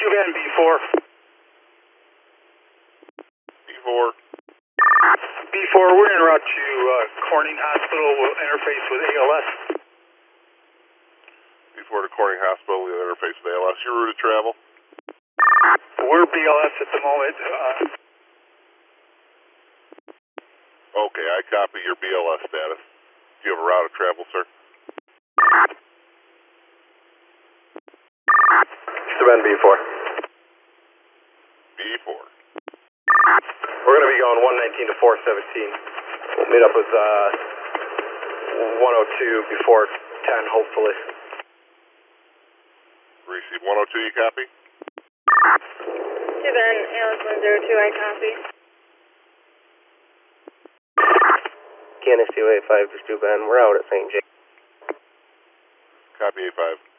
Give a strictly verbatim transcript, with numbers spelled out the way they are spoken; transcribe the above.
Bend B four. B four. B four, we're en route to uh, Corning Hospital. We'll interface with A L S. B four to Corning Hospital, we'll interface with A L S. Your route of travel? We're B L S at the moment. Uh, okay, I copy your B L S status. Do you have a route of travel, sir? East Bend B four. B four. We're going to be going one nineteen to four seventeen. We'll meet up with uh, one oh two before ten, hopefully. Receive one oh two, you copy? East Bend, A L S one zero two, I copy. K N S two eight five, just East Bend. We're out at Saint James. Copy A five.